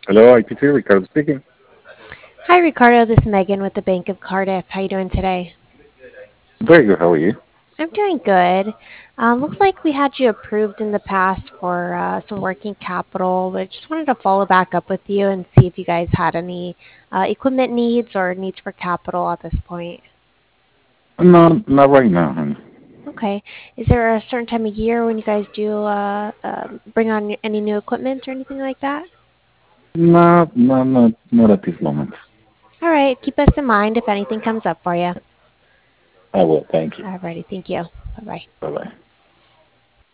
Hello, IPT, Ricardo speaking. Hi, Ricardo. This is Megan with the Bank of Cardiff. How you doing today? Very good, how are you? I'm doing good. Looks like we had you approved in the past for some working capital, but just wanted to follow back up with you and see if you guys had any equipment needs or needs for capital at this point. No, not right now, honey. Okay. Is there a certain time of year when you guys do bring on any new equipment or anything like that? Not at this moment. All right. Keep us in mind if anything comes up for you. I will, thank you. Alrighty. Thank you. Bye bye. Bye-bye.